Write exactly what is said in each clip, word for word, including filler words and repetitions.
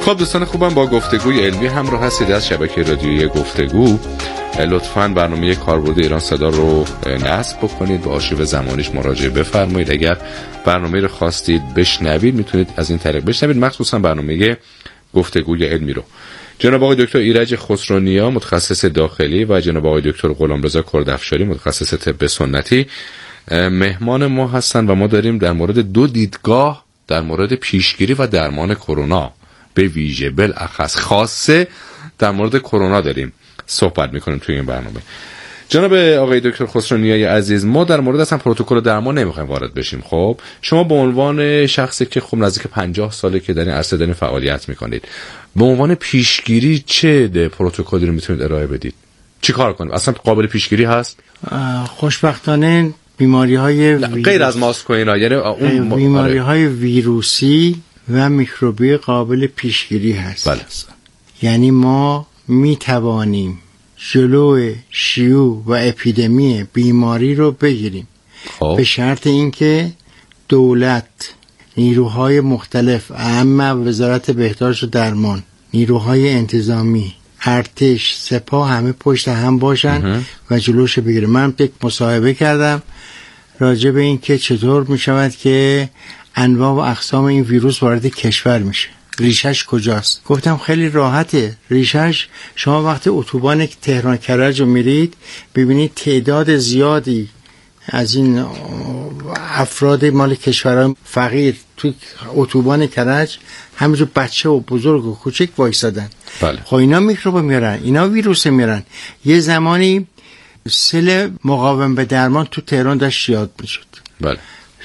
خب دوستان خوبم، با گفتگوی علمی همراه هستید از شبکه رادیویی گفتگو. لطفاً برنامه کاربرد ایران صدا رو نصب بکنید، به آرشیو زمانیش مراجعه بفرمایید. اگر برنامه رو خواستید بشنوید میتونید از این طریق بشنوید، مخصوصا برنامه گفتگوی علمی رو. جناب آقای دکتر ایرج خسرونیا متخصص داخلی و جناب آقای دکتر غلامرضا کردافشاری متخصص طب سنتی مهمان ما هستن و ما داریم در مورد دو دیدگاه در مورد پیشگیری و درمان کرونا به ویژه بالاخص خاصه در مورد کرونا داریم صحبت میکنیم توی این برنامه. جناب آقای دکتر خسرونیای عزیز، ما در مورد اصلا پروتکل درمان نمیخوایم وارد بشیم. خب شما به عنوان شخصی که خب نزدیک پنجاه ساله که در این عرصه دارین فعالیت میکنید، به عنوان پیشگیری چه پروتکلی رو میتونید ارائه بدید؟ چی کار کنیم؟ اصلا قابل پیشگیری هست؟ خوشبختانه بیماری های ویروس... غیر از ماسک و اینا، یعنی اون بیماری های ویروسی و میکروبی قابل پیشگیری هست. بله. یعنی ما میتوانیم جلو شیوع و اپیدمی بیماری رو بگیریم. خب. به شرط اینکه دولت، نیروهای مختلف، اهم وزارت بهداشت و درمان، نیروهای انتظامی، ارتش، سپاه همه پشت هم باشن اه. و جلوش بگیره. من یک مصاحبه کردم راجع به این که چطور می شود که انواع و اقسام این ویروس وارد کشور میشه، ریشش کجاست. گفتم خیلی راحته. ریشش شما وقتی اتوبان تهران کرج رو میرید ببینید تعداد زیادی از این افراد مال کشورهای فقیر تو اتوبان کرج همینجور بچه و بزرگ و کوچک وایسادن. بله. خب اینا میکروب میارن، اینا ویروس میارن. یه زمانی سل مقاوم به درمان تو تهران داشت شیاد میشد. بله.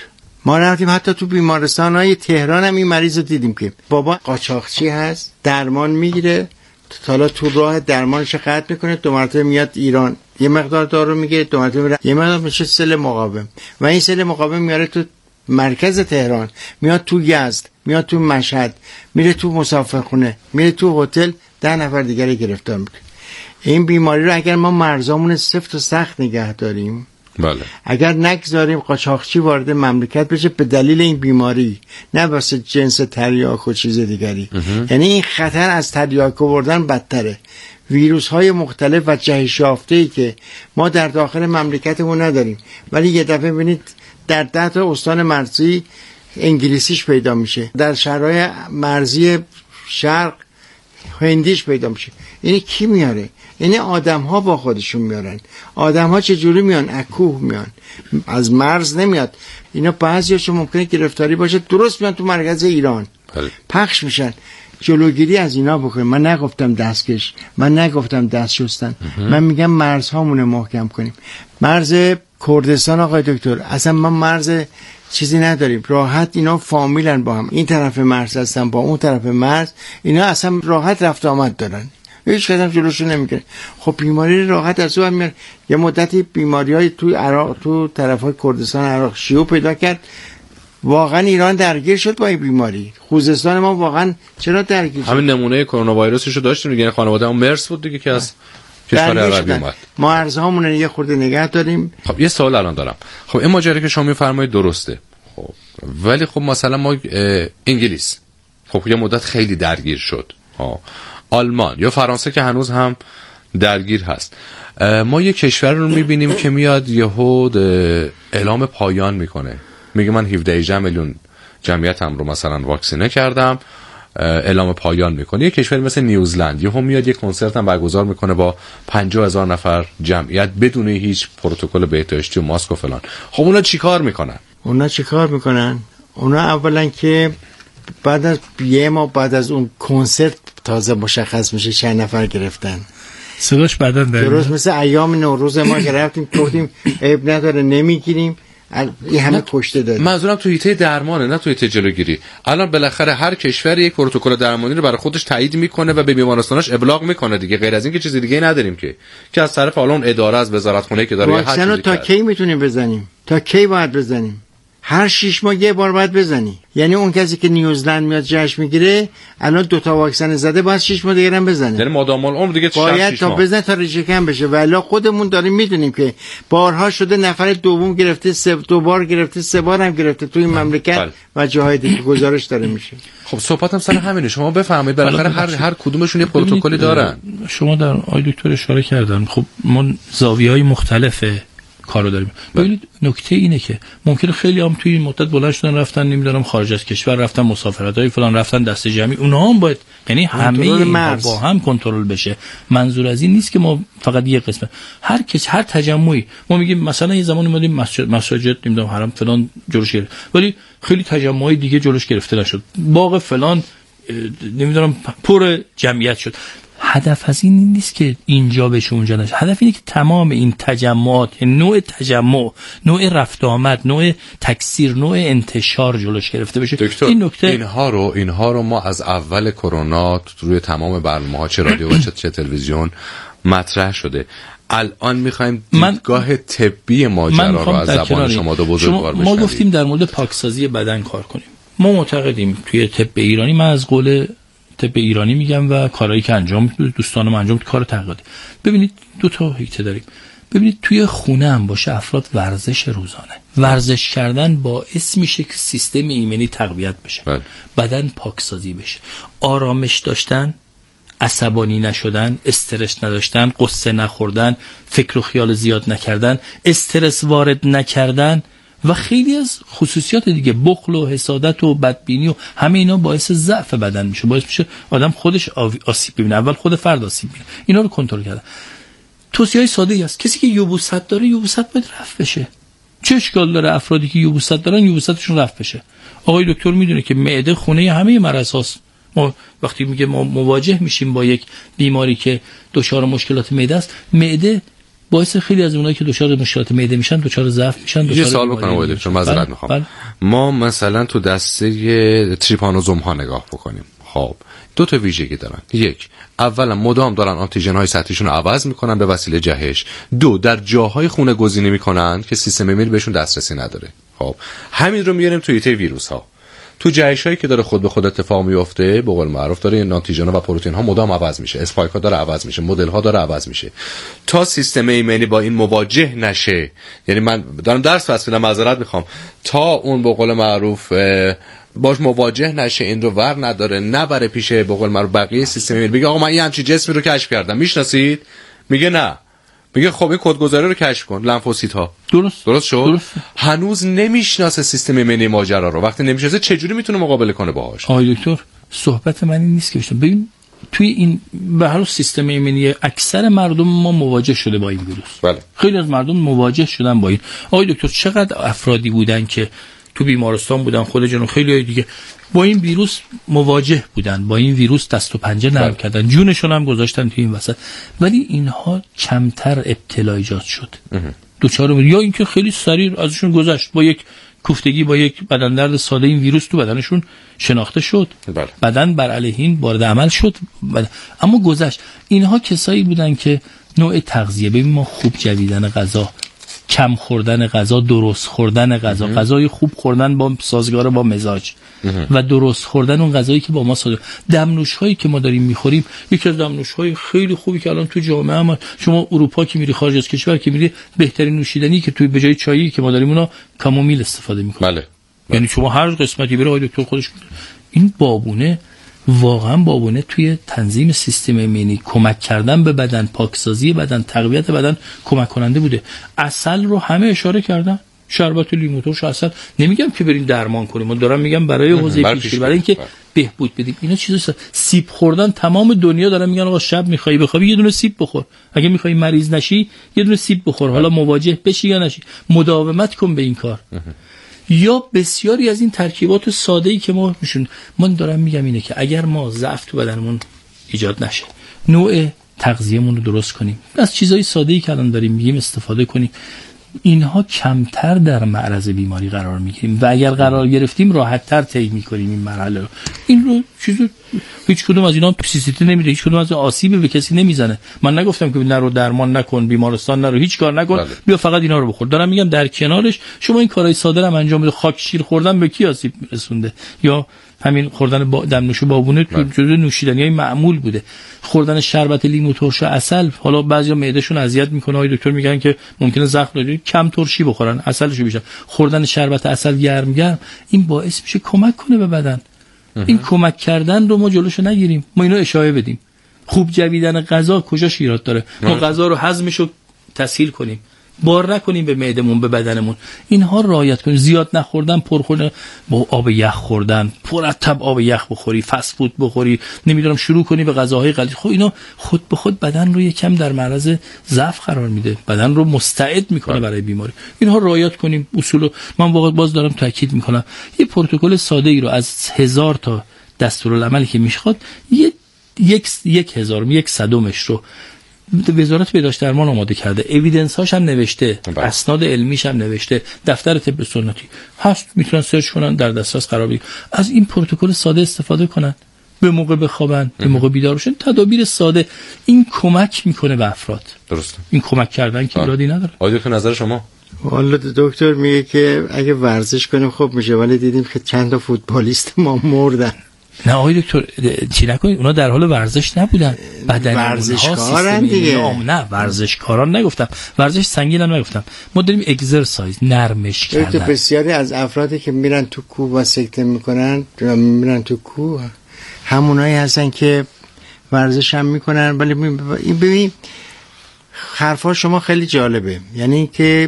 ما رفتیم حتی تو بیمارستان‌های تهران هم این مریض رو دیدیم که بابا قاچاقچی هست، درمان میگیره، حالا تو راه درمانش قطع میکنه، دو مرتبه میاد ایران یه مقدار دارو میگیره، دو مرتبه میره یه مقدار میشه سل مقاوم و این سل مقاوم میاره تو مرکز تهران، میاد تو یزد، میاد تو مشهد، میره تو مسافرخونه، میره تو هتل، ده نفر دیگه گرفتار میکنه. این بیماری رو اگر ما مرزامون سفت و سخت نگه داریم، بله. اگر نگذاریم قاچاقچی وارد مملکت بشه به دلیل این بیماری، نه واسه جنس تریاک و چیز دیگری، یعنی این خطر از تریاک آوردن بدتره. ویروس های مختلف و جهش یافته‌ای که ما در داخل مملکتمون نداریم ولی یه دفعه ببینید در ده تا استان مرزی انگلیسیش پیدا میشه، در شهرهای مرزی شرق هندیش پیدا میشه. اینی کی میاره؟ اینی آدم ها با خودشون میارن. آدم ها چجوری میان؟ اکوه میان، از مرز نمیاد. اینا بعضیاشون ممکنه گرفتاری باشه، درست میان تو مرکز ایران بله. پخش میشن. جلوگیری از اینا بکنیم. من نگفتم دستکش، من نگفتم دست شستن، من میگم مرزهامون محکم کنیم. مرز کردستان آقای دکتر، اصلا ما مرز چیزی نداریم، راحت اینا فامیلن با هم، این طرف مرز هستن با اون طرف مرز، اینا اصلا راحت رفت آمد دارن، هیچ کدام جلوشو نمیگیره. خب بیماری راحت از اون میاد. یه مدتی بیماریای تو عراق، تو طرفای کردستان عراق شیوع پیدا کرد، واقعا ایران درگیر شد با این بیماری. خوزستان ما واقعا چرا درگیر شد؟ همین نمونه کرونا ویروسشو داشتیم دیگه، خانواده هم مرس بود دیگه که از کشور عربی اومد. ما ارزهامون رو یه خورده نگه داریم. خب یه سوال الان دارم. خب این ماجرا که شما میفرمایید درسته، خب ولی خب مثلا ما انگلیس خب یه مدت خیلی درگیر شد، ها آلمان یا فرانسه که هنوز هم درگیر هست. ما یه کشور رو میبینیم که میاد یهو اعلام پایان میکنه، میگه من هفده میلیون جمعیتم رو مثلا واکسینه کردم، اعلام پایان میکنه. یه کشور مثل نیوزلند یهو میاد یه کنسرت هم برگزار میکنه با پنجاه هزار نفر جمعیت بدون هیچ پروتکل بهداشتی و ماسک و فلان. خب اونا چیکار میکنن؟ اونا چیکار میکنن؟ اونا اولا که بعد از یه ما بعد از اون کنسرت تازه مشخص میشه چند نفر گرفتن. صداش بدن داریم. درست مثل ایام نوروز ما گرفتیم گفتیم عیب نداره نمیگیریم، این همه کشته داریم. منظورم تو حیطه درمانه نه تو حیطه جلوگیری. الان بالاخره هر کشور یک پروتکل درمانی رو برای خودش تایید میکنه و به بیمارستاناش ابلاغ میکنه دیگه، غیر از این که چیز دیگه نداریم که که از طرف الان اداره از وزارت خونه که داره واکسن رو تا کی میتونیم بزنیم؟ تا کی باید بزنیم؟ هر شش ماه یه بار باید بزنی. یعنی اون کسی که نیوزلند میاد جشن میگیره الان دو تا واکسن زده باید شش ماه دیگه هم بزنه. یعنی مادام العمر دیگه باید تا بزنه تا ریشه کم بشه. ولی خودمون داریم میدونیم که بارها شده نفر دوم گرفته، سه دو بار گرفته، سه بار هم گرفته تو این مملکت بل. و جاهای دیگه گزارش داره میشه. خب صحبتم سر همینه. شما بفهمید بالاخره هر هر کدومشون یه پروتکلی دارن. شما در آقای دکتر اشاره کردن. خب ما زاویه‌های مختلفه کارو داریم. ببینید نکته اینه که ممکنه خیلی هم توی این مدت بلند شدن رفتن نمیدونم خارج از کشور، رفتن مسافرتای فلان، رفتن دسته جمعی، اونها هم باید یعنی همه با هم کنترل بشه. منظور از این نیست که ما فقط یه قسمت، هر کس هر تجمعی ما میگیم مثلا یه زمانی اومدیم مسجد مساجد نمیدونم حرم فلان جلوش گرفت، ولی خیلی تجمعای دیگه جلوش گرفته نشد، باغ فلان نمیدونم پر جمعیت شد. هدف از این نیست که اینجا بشه اونجا نشه، هدف اینه که تمام این تجمعات، نوع تجمع، نوع رفت آمد، نوع تکثیر، نوع انتشار جلوش گرفته بشه. دکتر این نکته اینها رو اینها رو ما از اول کرونا روی تمام برنامه‌ها چه رادیو و چه تلویزیون مطرح شده. الان می‌خوایم دیدگاه طبی ماجرا رو از زبان شما دو بزرگوار بشنویم. ما گفتیم در مورد پاکسازی بدن کار کنیم. ما معتقدیم توی طب ایرانی، من از قول طب ایرانی میگم و کارهایی که انجام دوستانم انجام تو کار تقاعدی. ببینید دو تا حکته داریم. ببینید توی خونه هم باشه افراد ورزش روزانه، ورزش کردن باعث میشه که سیستم ایمنی تقویت بشه، بله. بدن پاکسازی بشه، آرامش داشتن، عصبانی نشدن، استرس نداشتن، قصه نخوردن، فکر و خیال زیاد نکردن، استرس وارد نکردن و خیلی از خصوصیات دیگه، بخل و حسادت و بدبینی و همه اینا باعث ضعف بدن میشه، باعث میشه آدم خودش آسیب ببینه، اول خود فرد آسیب ببینه. اینا رو کنترل کردن. توصیه‌های ساده‌ای است. کسی که یبوست داره، یبوست باید رفع بشه. چه اشکال داره افرادی که یبوست دارن یبوستشون رفع بشه؟ آقای دکتر میدونه که معده خونه همه مرض‌هاست. ما وقتی میگه ما مواجه میشیم با یک بیماری که دچار مشکلات معده است، معده باعث خیلی از اونایی که دچار مشکلات معده میشن دچار ضعف میشن. یه سوال بکنم آقای دکتر، معذرت میخوام. ما مثلا تو دسته تریپانوزوم ها نگاه بکنیم. خب دو تا ویژگی دارن. یک، اولا مدام دارن آنتیژن های سطحیشون رو عوض میکنن به وسیله جهش. دو، در جاهای خونه گزینی میکنن که سیستم ایمنی بهشون دسترسی نداره. خب همین رو میاریم توی ایته ویروس ها. تو جهش هایی که داره خود به خود اتفاق میفته، به قول معروف داره این آنتیژن ها و پروتئین ها مدام عوض میشه، اسپایک ها داره عوض میشه، مدل ها داره عوض میشه تا سیستم ایمنی با این مواجه نشه. یعنی من دارم درس فصل میدم، معذرت میخوام، تا اون به قول معروف باش مواجه نشه، این رو ور نداره، نبره پیش به قول معروف بقیه سیستم ایمنی، بگه آقا من یه همچین جسمی رو کشف کردم، میشناسید؟ میگه نه. میگه خب این کدگذاری رو کشف کن، لنفوسیت ها. درست درست شد. درست. هنوز نمیشناسه سیستم ایمنی ماجرا رو. وقتی نمیشناسه چه جوری میتونه مقابله کنه باهاش؟ آقای دکتر صحبت من این نیست که بشم. ببین توی این به هر سیستم ایمنی اکثر مردم ما مواجه شده با این ویروس. بله. خیلی از مردم مواجه شدن با این. آقای دکتر چقدر افرادی بودن که تو بیمارستان بودن، خود جنو خیلی های دیگه با این ویروس مواجه بودن، با این ویروس دست و پنجه نرم کردن، جونشون هم گذاشتن تو این وسط، ولی اینها کمتر ابتلا ایجاد شد. دوچار یا اینکه خیلی سریع ازشون گذشت، با یک کوفتگی، با یک بدن درد ساده این ویروس تو بدنشون شناخته شد. بله. بدن بر علیه این وارد عمل شد، بدن. اما گذشت. اینها کسایی بودن که نوع تغذیه، ببین ما خوب جویدن غذا، کم خوردن غذا، درست خوردن غذا، غذای خوب خوردن با سازگار با مزاج و درست خوردن اون غذایی که با ما سازگار. دمنوش هایی که ما داریم میخوریم، یکی از دمنوش های خیلی خوبی که الان تو جامعه ما، شما اروپا که میری، خارج از کشور که میری، بهترین نوشیدنی که توی به جای چایی که ما داریم اونا کامومیل استفاده میکنن. بله. یعنی شما هر قسمتی بره آقای دکتر خودش میگه این بابونه واقعا بابونه توی تنظیم سیستم ایمنی، کمک کردن به بدن، پاکسازی بدن، تقویت بدن کمک کننده بوده. عسل رو همه اشاره کردن، شربت لیمو ترش، عسل. نمیگم که بریم درمان کنیم، من دارم میگم برای حوزه پیشگیری، برای اینکه بهبود بدیم. اینا چیزا. سیب خوردن، تمام دنیا دارن میگن آقا شب میخوای بخوابی یه دونه سیب بخور، اگه میخوای مریض نشی یه دونه سیب بخور، حالا مواجه بشی یا نشی، مداومت کن به این کار. یا بسیاری از این ترکیبات ساده‌ای که ما میشون، من دارم میگم اینه که اگر ما ضعف تو بدنمون ایجاد نشه، نوع تغذیه‌مون رو درست کنیم، از چیزای ساده‌ای که الان داریم میگیم استفاده کنیم، اینها کمتر در معرض بیماری قرار میگیریم و اگر قرار گرفتیم راحت‌تر طی می‌کنیم این مرحله رو. این رو چیزو هیچ کدوم از اینا توکسیسیته نمیده، هیچ کدوم از آسیبی به کسی نمیزنه. من نگفتم که نرو درمان نکن، بیمارستان نرو، هیچ کار نکن، بله. بیا فقط اینا رو بخور. دارم میگم در کنارش شما این کارهای ساده هم انجام بده. خاک شیر خوردن به کی آسیب رسونده؟ یا همین خوردن با دمنوش بابونه تو جزو نوشیدنیای معمول بوده. خوردن شربت لیمو ترش و عسل، حالا بعضیا معدهشون اذیت میکنه، آقای دکتر میگن که ممکنه زخم داره، کم ترشی بخورن، عسلشو بیشتر. خوردن شربت عسل گرم گرم این باعث میشه کمک کنه به بدن. این کمک کردن رو ما جلوشو نگیریم، ما اینو اشاره بدیم. خوب جویدن غذا کجاش ایراد داره؟ ما غذا رو هضمشو تسهیل کنیم، بار نکنیم به معدمون، به بدنمون. اینها رعایت کنیم. زیاد نخوردن، پر خوردن، با آب یخ خوردن، مرتب آب یخ بخوری، فست فود بخوری، نمیدونم شروع کنی به غذاهای غلیظ. خب اینا خود به خود بدن رو یکم در معرض ضعف قرار میده، بدن رو مستعد میکنه برای بیماری. اینها رعایت کنیم. اصول من واقعا باز دارم تاکید میکنم، یه پروتکل ساده ای رو از هزار تا دستورالعملی که میخواد، یک یک یک هزارم یک صدمش رو وزارت بهداشت درمان آماده کرده، اوییدنس هاش هم نوشته، اسناد علمیش هم نوشته، دفتر طب سنتی هست، میتونن سرچ کنن، در دسترس قرار بگیره. از این پروتکل ساده استفاده کنن، به موقع بخوابن، به موقع بیدار بشن. تدابیر ساده این کمک میکنه به افراد. درسته. این کمک کردن که ایرادی نداره. آیا دکتر نظر شما؟ والا دکتر میگه که اگه ورزش کنیم خوب میشه، ولی دیدیم که چند تا فوتبالیست ما مردن. نه آقای دکتر چی نکنید، اونا در حال ورزش نبودن، بدن ورزشکارن دیگه. نه ورزشکاران نگفتم، ورزش سنگین هم نگفتم، ما داریم اگزرسایز، نرمش کردن. بسیاری از افرادی که میرن تو کوه و سکته میکنن، میرن تو کوه، همونایی هستن که ورزش هم میکنن. ولی ببین حرفا شما خیلی جالبه، یعنی که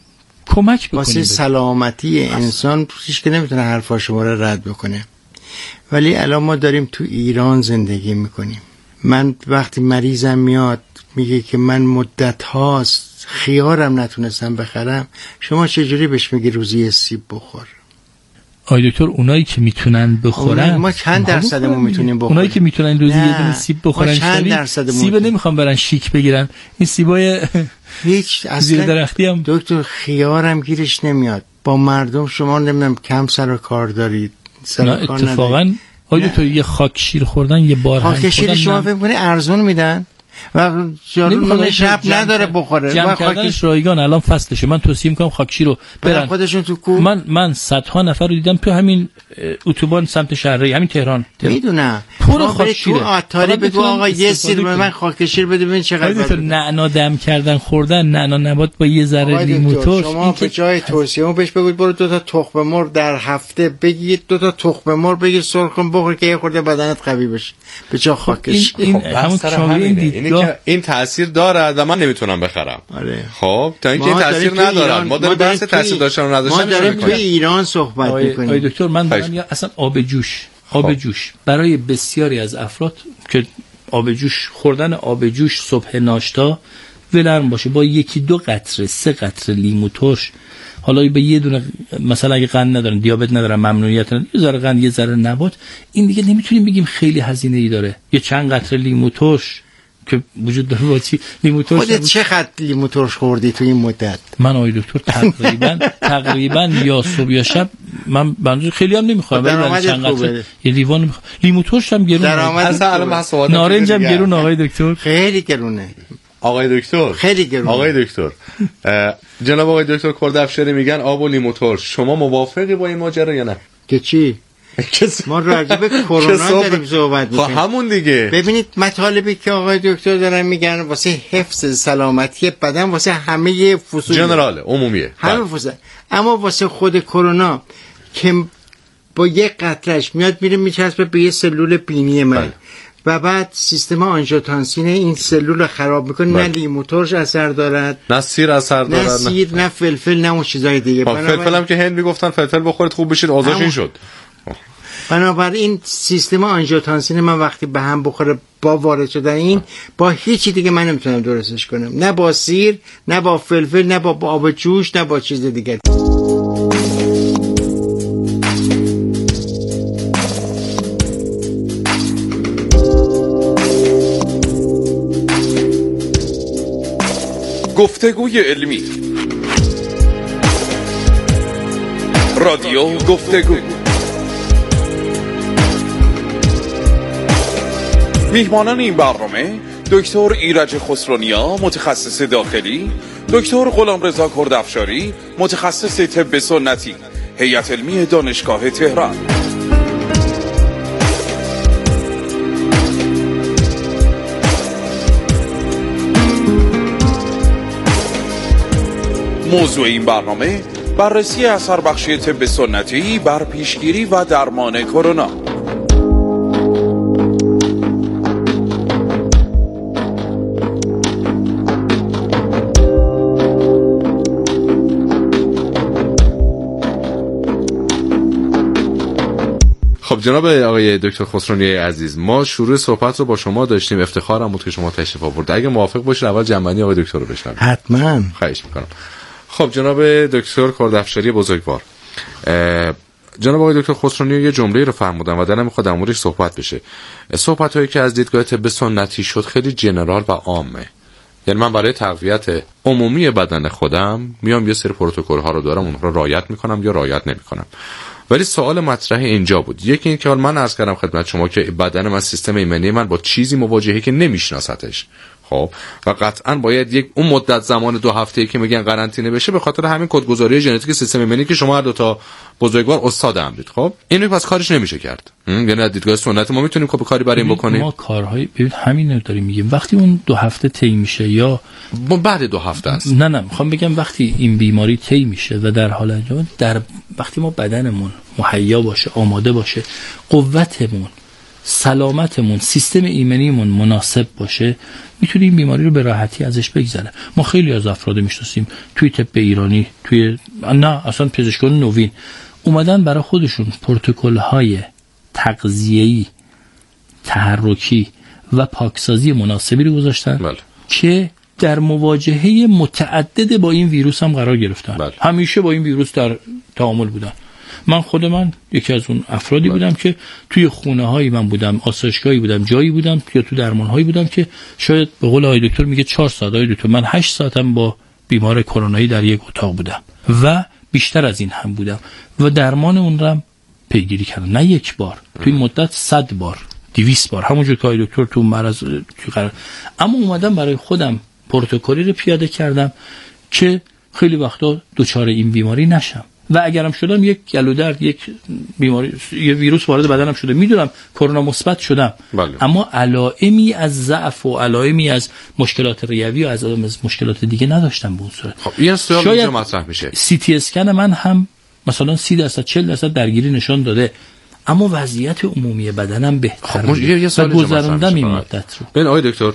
کمک بکنید واسه سلامتی انسان، هیچ که نمیتونه حرفا شما رو رد بکنه. ولی الان ما داریم تو ایران زندگی میکنیم. من وقتی مریضم میاد میگه که من مدت هاست خیارم نتونستم بخرم، شما چجوری بهش میگی روزی سیب بخور؟ آی دکتر اونایی که میتونن بخورن، ما چند درصدمون میتونیم بخوریم؟ اونایی که میتونن روزی یه دونه سیب بخورن، چند درصدمون؟ سیب نمیخوام برن شیک بگیرن، این سیبای هیچ زیر درختی هم. دکتر خیارم گیرش نمیاد. با مردم شما نمیدونم کم سر و کار دارید. نه اتفاقا آیا تو یه خاک شیر خوردن، یه بار خاک شیر شما فکر کنی ارزون میدن و جارون شب نداره بخوره. جمع کردنش رایگان الان فصلشه. من توصیه میکنم خاک شیر رو برن خودشون تو کوه. من من صدها نفر رو دیدم تو همین اتوبان سمت شهرهای همین تهران, تهران. میدونم پر خاک شیر. تو عطاری بگو آقا یه سیر به من خاک شیر بده ببین چقدر. نعنا دم کردن خوردن، نعنا نبات با یه ذره لیمو ترش. شما به جای توصیه‌مو بهش بگید برو دو تا تخم مرغ در هفته بگید، دو تا تخم مرغ بگید سرخ کن بخور که یه خورده بدنت قوی بشه به جای خاک شیر. این همون چاوی این تاثیر داره و من نمیتونم بخرم. آره. خب تا اینکه این تاثیر نداره. ما داریم بحث تاثیر داشتن و نداشتن ما داریم توی ایران صحبت می‌کنیم. آقای دکتر من دارم یا اصلا آب جوش آب خب. جوش برای بسیاری از افراد که آب جوش خوردن آب جوش صبح ناشتا ولرم باشه با یکی دو قطره سه قطره لیمو ترش، حالا به یه دونه مثلا اگه قند ندارن، دیابت ندارن، ممنوعیت ندارن، یه ذره قند یه ذره نبات، این دیگه نمیتونیم بگیم خیلی هزینه ای داره. یه چند قطره لیمو ترش که وجود داره با چی لیمو ترش. خودت چقدر لیمو ترش خوردی تو این مدت؟ من آقای دکتر تقریبا تقریبا یا صبح یا شب من بنظر خیلی هم نمیخوام ولی چند قطره یه لیوان میخوام. لیمو ترش هم گرونه، اصلا الان محاسبات نارنج هم گرون آقای دکتر، خیلی گرونه آقای دکتر، خیلی گرونه آقای دکتر. جناب آقای دکتر کردافشاری میگن آب و لیمو ترش. شما موافقی با این ماجرا یا نه؟ که چی؟ ما راجع به کرونا داریم صحبت می‌کنیم. همون دیگه. ببینید مطالبی که آقای دکتر دارن میگن واسه حفظ سلامتی بدن واسه همه فصول جنرال عمومیه، همه فصول، اما واسه خود کرونا که با یک قطرهش میاد میره میچسبه به یه سلول بینی من بله. و بعد سیستم آنژیوتانسین این سلول رو خراب میکنه. بله. نه لیمو ترش اثر دارد، نه سیر اثر دارد، نه سیر، نه فلفل، نه اون چیزای دیگه. فلفل هم که هند میگفتن فلفل بخورید خوب بشید، آزاش این شد. بنابراین سیستم آنژیوتانسین من وقتی به هم بخوره با وارد شدن این با هیچی دیگه من نمیتونم درستش کنم، نه با سیر، نه با فلفل، نه با آب جوش، نه با چیز دیگه. گفتگوی علمی، رادیو گفتگو. میهمانان این برنامه دکتر ایرج خسرونیا متخصص داخلی، دکتر غلامرضا کردافشاری متخصص طب سنتی، هیئت علمی دانشگاه تهران. موضوع این برنامه بررسی اثر بخشی طب سنتی بر پیشگیری و درمان کرونا. خب جناب آقای دکتر خسرونی عزیز، ما شروع صحبت رو با شما داشتیم، افتخارم بود که شما تشریف آورد. اگه موافق باشید اول جنبندی آقای دکتر رو بشنویم. حتما. خواهش میکنم. خب جناب دکتر کردافشاری بزرگوار، جناب آقای دکتر خسرونی یه جمله رو فرمودن و دلم میخواد در موردش صحبت بشه. صحبت هایی که از دیدگاه طب سنتی شد خیلی جنرال و عامه. یعنی من برای تقویت عمومی بدن خودم میام یه سری پروتکل ها رو دارم، اونها رو رعایت میکنم یا رعایت نمیکنم. ولی سوال مطرح اینجا بود، یکی این که من عرض کردم خدمت شما که بدن من، سیستم ایمنی من با چیزی مواجهه که نمیشناستش. خب و قطعا باید یک اون مدت زمان دو هفته‌ای که میگن قرنطینه بشه به خاطر همین کدگذاری ژنتیک سیستم ایمنی که شما هر دو تا بزرگوار استاد امرید. خب اینو پس کارش نمیشه کرد. یعنی از دیدگاه سنت ما میتونیم کاری کاری برای این بکنیم. ما کارهای ببین همین رو داریم میگیم. وقتی اون دو هفته طی میشه یا بعد دو هفته است. نه نه میخوام بگم وقتی این بیماری طی میشه و در حال انجام، در وقتی ما بدنمون مهیا باشه، آماده باشه، قوتمون، سلامتمون، سیستم ایمنیمون مناسب باشه، میتونیم این بیماری رو به راحتی ازش بگذره. ما خیلی از افراد میشناسیم توی طب ایرانی، توی نه اصلا پزشکان نوین اومدن برای خودشون پروتکل‌های تغذیه‌ای، تحرکی و پاکسازی مناسبی رو گذاشتن بله. که در مواجهه متعدد با این ویروس هم قرار گرفتن. بله. همیشه با این ویروس در تعامل بودن. من خود من یکی از اون افرادی بودم که توی خونه هایی من بودم، آسایشگاهی بودم، جایی بودم یا تو درمان هایی بودم که شاید به قول آقای دکتر میگه چهار ساعت، آقای دکتر من هشت ساعتم با بیمار کرونایی در یک اتاق بودم و بیشتر از این هم بودم و درمان اون رو پیگیری کردم، نه یک بار، توی این مدت صد بار، دویست بار، همونجور که آقای دکتر تو مرض تو قرار. اما اومدم برای خودم پروتکلی رو پیاده کردم که خیلی وقتا دچار این بیماری نشم و اگرم شدم یک گلو درد، یک بیماری، یه ویروس وارد بدنم شده، میدونم کرونا مثبت شدم. بله. اما علائمی از ضعف و علائمی از مشکلات ریوی و از مشکلات دیگه نداشتم به اون صورت. خب این سوال اینجا مطرح میشه. سی تی اسکن من هم مثلا سی درصد چهل درصد درگیری نشان داده، اما وضعیت عمومی بدنم بهتر خب یه, یه سوال گذروندم این مدت رو. ببین آقای دکتر،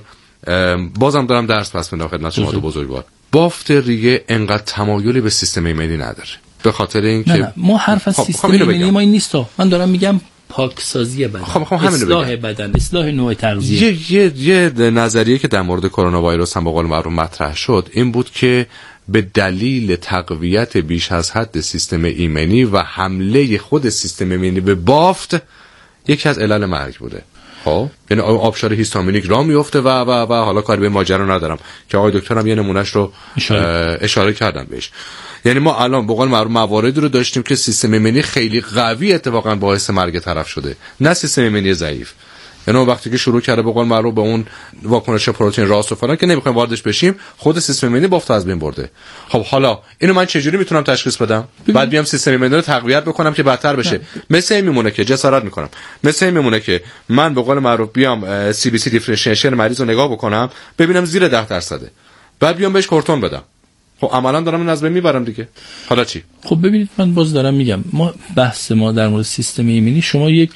بازم دارم درس پس میدم خدمت شما دو بزرگوار. بافت ریه انقدر تمایلی به سیستم ایمنی نداره، به خاطر اینکه نه نه ما حرف از خب سیستم ایمنی ما این نیست. من دارم میگم پاکسازی بدن، خب خب اصلاح بدن، اصلاح نوع تغذیه. یه یه یه نظریه که در مورد کرونا ویروس هم به قول معروف مطرح شد این بود که به دلیل تقویت بیش از حد سیستم ایمنی و حمله خود سیستم ایمنی به بافت یکی از علل مرگ بوده. خب یعنی آبشار هیستامینیک راه میفته و و و حالا کاری به ماجرا ندارم که آقای دکترم یه نمونهش رو اشاره, اشاره کردن بهش. یعنی ما الان به قول معروف مواردی رو داشتیم که سیستم ایمنی خیلی قوی اتفاقا باعث مرگ طرف شده، نه سیستم ایمنی ضعیف. یعنی وقتی که شروع کرده به قول معروف به اون واکنش پروتئین راست و فلان که نمیخوایم واردش بشیم، خود سیستم ایمنی بافت از بین برده. خب حالا اینو من چجوری میتونم تشخیص بدم؟ بعد بیام سیستم ایمنی رو تقویت بکنم که بدتر بشه. مثل این میمونه که جسارت میکنم، مثل این میمونه که من به قول معروف بیام سی بی سی دیفرنشیشن مریض رو نگاه بکنم ببینم زیر ده درصده، بعد بیام بهش کورتون بدم. خب عملا دارم این از بین میبرم دیگه. حالا چی؟ خب ببینید من باز دارم میگم، ما بحث ما در مورد سیستم ایمنی، شما یک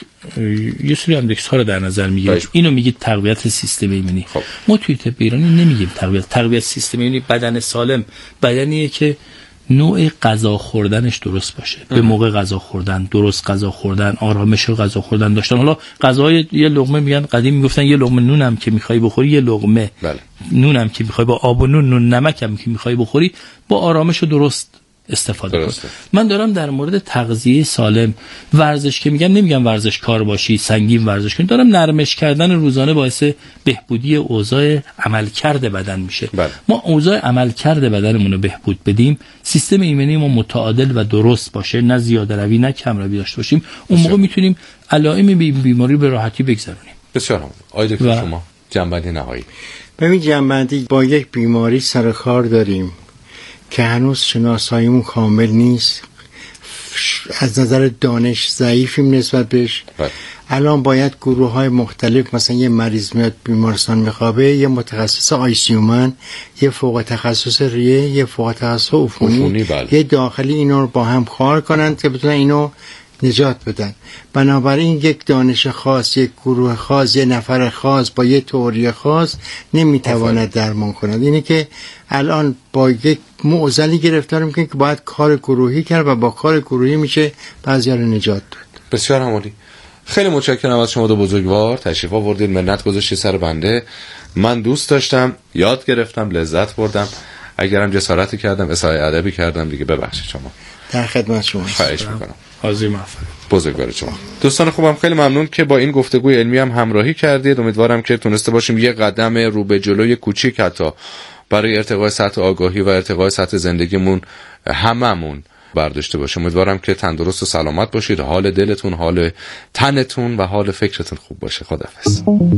یه سری اندکس ها رو در نظر میگیرید، اینو میگید تقویت سیستم ایمنی. خب. ما توی طب ایرانی نمیگیم تقویت. تقویت سیستم ایمنی بدن سالم بدنیه که نوع غذا خوردنش درست باشه، به موقع غذا خوردن، درست غذا خوردن، آرامش غذا خوردن داشتن. حالا غذای یه لقمه میگن، قدیم میگفتن یه لقمه نونم که میخوای بخوری، یه لقمه بله. نونم که میخوای با آب و نون، نون نمکم که میخوای بخوری، با آرامش و درست استفاده کن. من دارم در مورد تغذیه سالم، ورزش که میگم نمیگم ورزش کار باشی، سنگین ورزش کنی، دارم نرمش کردن روزانه باعث بهبودی اوضاع عملکرد بدن میشه. بله. ما اوضاع عملکرد بدنمون رو بهبود بدیم، سیستم ایمنی ما متعادل و درست باشه، نه زیاده روی نه کم روی داشته باشیم، اون موقع میتونیم علائم بیماری به راحتی بگذرونیم. بسیار هم. آقای دکتر شما جنبندی نهایی. ببین جنبندی، با یک بیماری سر کار داریم که هنوز شناساییمون کامل نیست، از نظر دانش ضعیفیم نسبت بهش. بله. الان باید گروه های مختلف، مثلا یه مریض میاد بیمارستان میخوابه، یه متخصص آیسیومن، یه فوق تخصص ریه، یه فوق تخصص عفونی، بله. یه داخلی، اینو رو با هم کار کنن که بتونن اینو نجات بدن. بنابراین یک دانش خاص، یک گروه خاص، یه نفر خاص با یه تئوری خاص نمیتواند درمان کند. اینه که الان با یک معضلی گرفتار میکنه که باید کار گروهی کرد و با کار گروهی میشه بعضیا رو نجات داد. بسیار عالی. خیلی متشکرم از شما دو بزرگوار، تشریف آوردید، منت گذاشتید سر بنده. من دوست داشتم، یاد گرفتم، لذت بردم. اگرم جسارتی کردم، اصلاح ادبی کردم، دیگه ببخشید شما. در خدمت شما. خواهش میکنم. حاضر مفرد. بزرگوار شما. دوستان خوبم، خیلی ممنون که با این گفتگوی علمی هم همراهی کردید. امیدوارم که تونسته باشیم یه قدم رو به جلوی کوچیک حتی برای ارتقای سطح آگاهی و ارتقای سطح زندگیمون هممون برداشته باشیم. امیدوارم که تندرست و سلامت باشید، حال دلتون، حال تنتون و حال فکرتون خوب باشه. خداحافظ.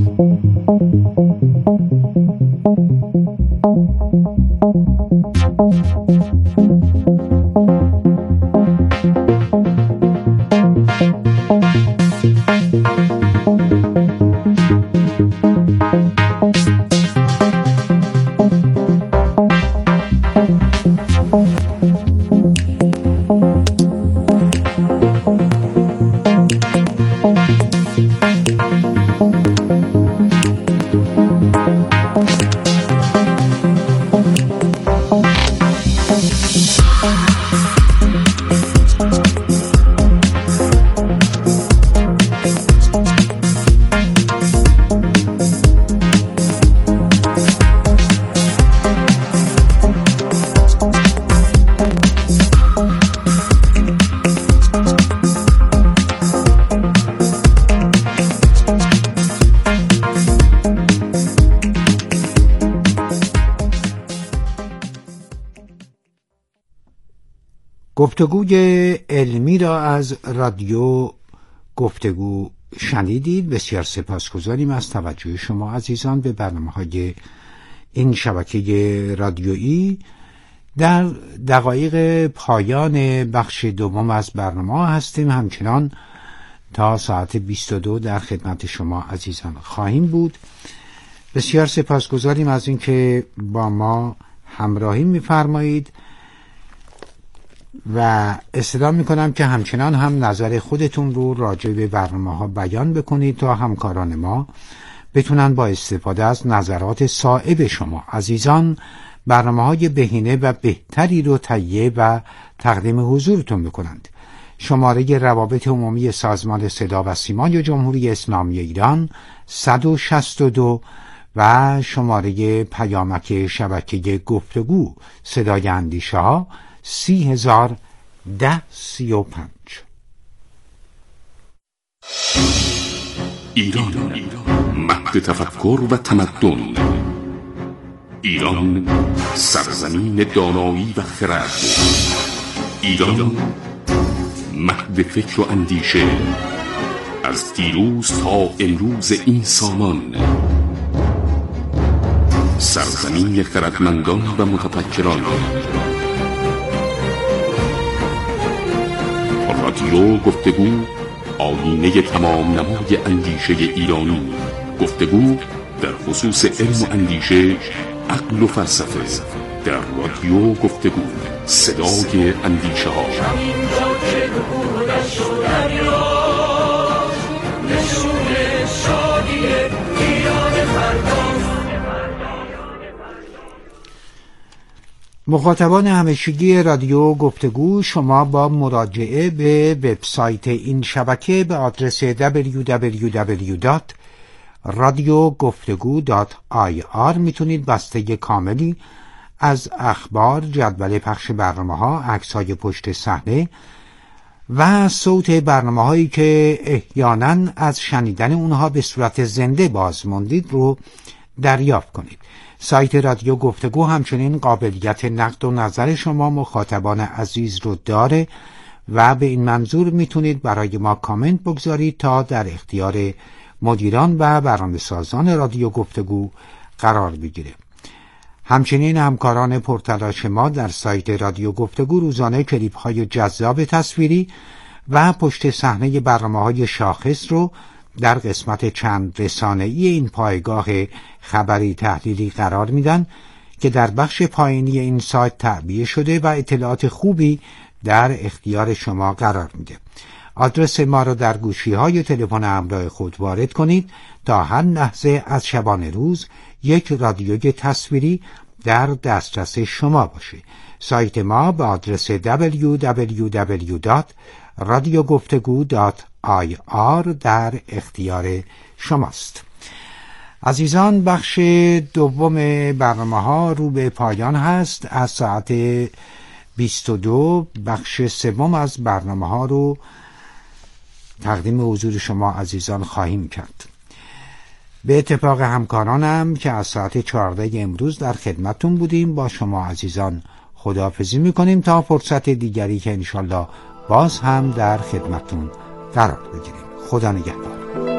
گفتگوی علمی را از رادیو گفتگو شنیدید. بسیار سپاسگزاریم از توجه شما عزیزان به برنامه‌های این شبکه رادیویی. در دقایق پایان بخش دوم از برنامه هستیم. همچنان تا ساعت بیست و دو در خدمت شما عزیزان خواهیم بود. بسیار سپاسگزاریم از اینکه با ما همراهی می‌فرمایید و استدعا میکنم که همچنان هم نظر خودتون رو راجع به برنامه ها بیان بکنید تا همکاران ما بتونن با استفاده از نظرات صائب شما عزیزان برنامه های بهینه و بهتری رو تهیه و تقدیم حضورتون بکنند. شماره روابط عمومی سازمان صدا و سیمای جمهوری اسلامی ایران صد و شصت و دو و شماره پیامک شبکه گفتگو صدای اندیشه ها سی هزار ده سی و پنج. ایران مهد تفکر و تمدن، ایران سرزمین دانایی و خرد، ایران مهد فکر و اندیشه، از دیروز تا امروز این سامان، سرزمین خردمندان و متفکران. رادیو گفتگو، آیینه تمام نمای اندیشه ایرانی. گفتگو در خصوص علم و اندیشه، عقل و فلسفه، در رادیو گفتگو، صدای اندیشه ها. مخاطبان همیشگی رادیو گفتگو، شما با مراجعه به وبسایت این شبکه به آدرس دبلیو دبلیو دبلیو دات رادیو گفتگو دات آی آر میتونید بسته کاملی از اخبار، جدول پخش برنامه‌ها، عکس‌های پشت صحنه و صوت برنامه‌هایی که احیانا از شنیدن اونها به صورت زنده باز موندید رو دریافت کنید. سایت رادیو گفتگو همچنین قابلیت نقد و نظر شما مخاطبان عزیز رو داره و به این منظور میتونید برای ما کامنت بگذارید تا در اختیار مدیران و برنامه‌سازان رادیو گفتگو قرار بگیره. همچنین همکاران پرتلاش ما در سایت رادیو گفتگو روزانه کلیپ‌های جذاب تصویری و پشت صحنه برنامه‌های شاخص رو در قسمت چند رسانه‌ای این پایگاه خبری تحلیلی قرار میدن که در بخش پایینی این سایت تعبیه شده و اطلاعات خوبی در اختیار شما قرار میده. آدرس ما رو در گوشی‌های تلفن همراه خود وارد کنید تا هر لحظه از شبانه روز یک رادیوی تصویری در دسترس شما باشه. سایت ما به آدرس دبلیو دبلیو دبلیو دات رادیو گفتگو دات آی آر در اختیار شماست. عزیزان، بخش دوم برنامه ها رو به پایان هست. از ساعت بیست و دو بخش سوم از برنامه ها رو تقدیم حضور شما عزیزان خواهیم کرد. به اتفاق همکارانم که از ساعت چهارده امروز در خدمتون بودیم با شما عزیزان خداحافظی میکنیم تا فرصت دیگری که انشالله باز هم در خدمتون قرار بگیریم. خدا نگهدار.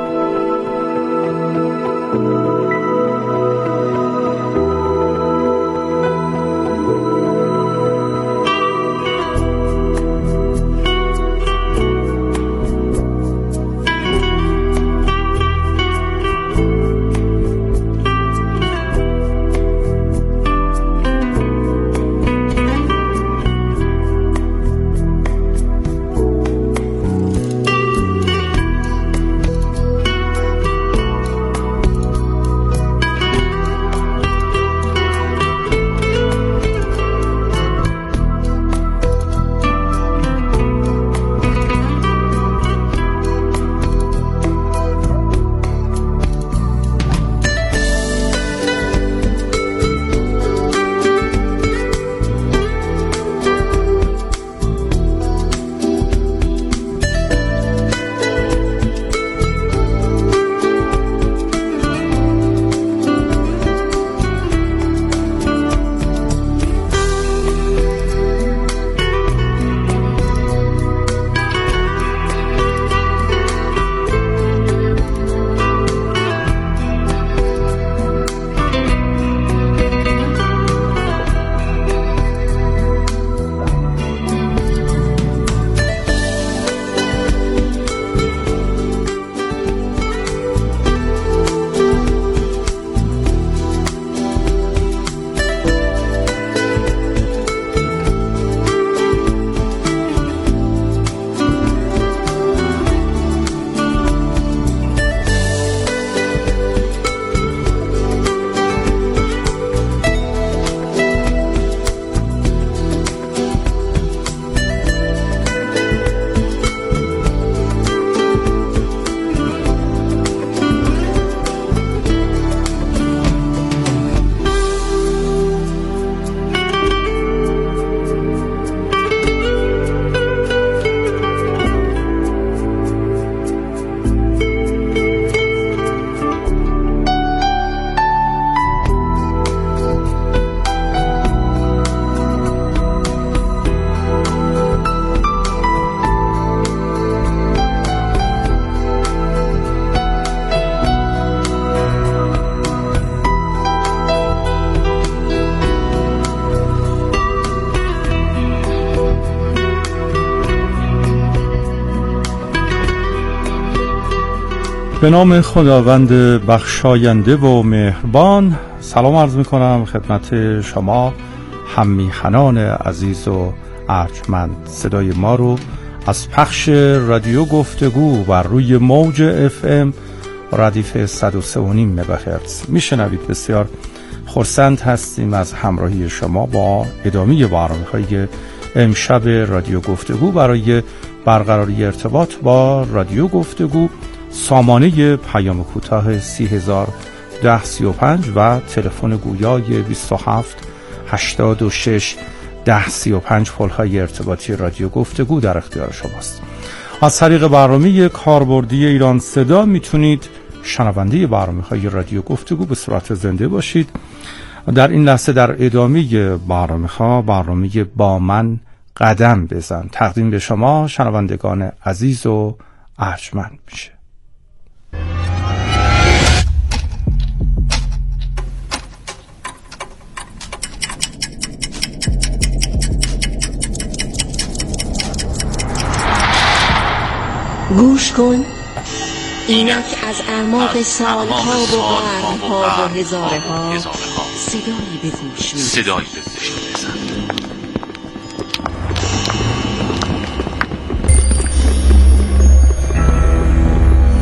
به نام خداوند بخشاینده و مهربان سلام عرض میکنم خدمت شما هممیهنان عزیز و ارجمند. صدای ما رو از پخش رادیو گفتگو بر روی موج اف ام ردیف صد و سه و نیم مگاهرتز میشنوید. بسیار خرسند هستیم از همراهی شما با ادامه برنامه‌های امشب رادیو گفتگو. برای برقراری ارتباط با رادیو گفتگو سامانه پیام کوتاه سی هزار ده سی و پنج و تلفن گویای بیست و هفت هشتاد و شش ده سی و پنج پل‌های ارتباطی رادیو گفتگو در اختیار شماست. از طریق برنامه کاربردی ایران صدا میتونید شنونده برنامه‌های رادیو گفتگو به صورت زنده باشید. در این لحظه در ادامه برنامه‌ها برنامه با من قدم بزن تقدیم به شما شنوندگان عزیز و ارجمند میشه. گوش کن، اینک از اعماق سالها و قرنها و هزاره ها صدایی به گوش می‌رسد.